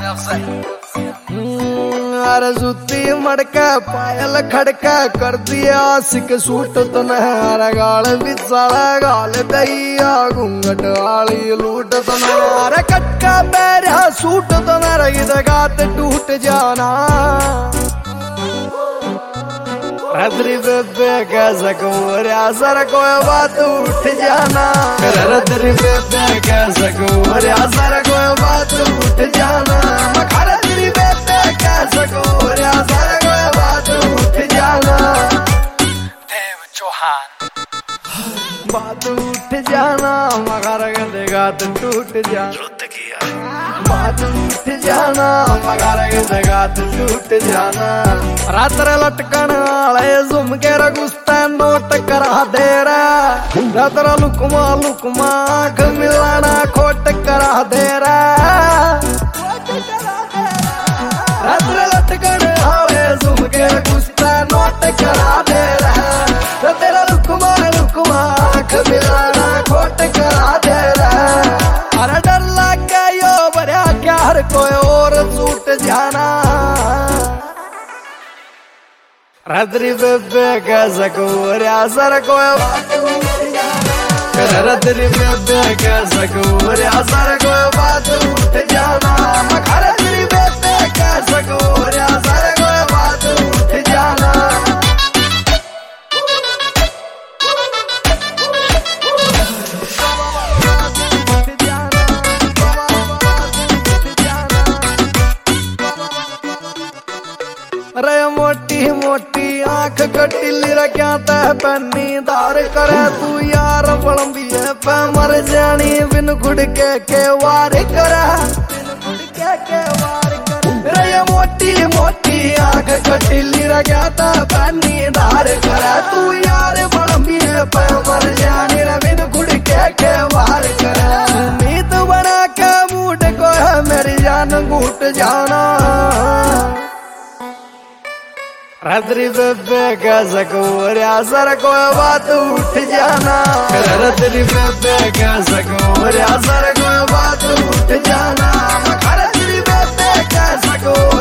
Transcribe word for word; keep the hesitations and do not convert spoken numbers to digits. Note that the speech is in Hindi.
अरे जुती मड़का पायल खड़का कर दिया आशिक सूट तो नहर गाल बिसाला गाल दैया घूंघट आली लूट तो नहर कटका पैरा सूट तो नहर गात टूट जाना रद्री बेबे कैसे कुंवरिया सर कोई बात उठ जाना रद्री बेबे कैसे कुंवरिया सर कोई बात उठ जाना रद्री बेबे कैसे कुंवरिया सर कोई बात उठ जाना देव चौहान बात उठ जाना मगर गंदे गात टूट जाना बात उठ जाना मगर गंदे गात टूट जाना रात्र लटकन वाले जुम के रगुस्ता नोट करा दे रहा रात्र लुकमा लुकमा आँख मिलाना खोट करा दे रहा रात्र लटकन वाले जुम के रगुस्ता नोट करा दे रहा तेरा लुकमा लुकमा आँख मिलाना खोट करा दे रहा अरे डर लग गया बड़ा क्या हर कोई और छूट जाना रद्री बेबे कैसे कुंवरिया सर कोई बात उठ जाना रद्री बेबे कैसे कुंवरिया सर कोई बात उठ जाना रद्री बेबे कैसे कुंवरिया सर कोई बात उठ जाना अरे मोटी मोटी आंख कटिली रख्या तह पन्नी दार करे तू यार बड़म्बी है पे मर जानी बिन गुड़ के के वार करे के के वार करे रे मोटी मोटी आंख कटिली रख्या तह पन्नी दार करे तू यार बड़म्बी है पे मर जानी बिन गुड़ के के वार करे उम्मीद बना के मूड को है मेरी जान घुट जाना रद्री बेबे कैसे कुंवरिया सर कोई बात उठ जाना रद्री बेबे कैसे कुंवरिया सर कोई बात उठ जाना रद्री बेबे कैसे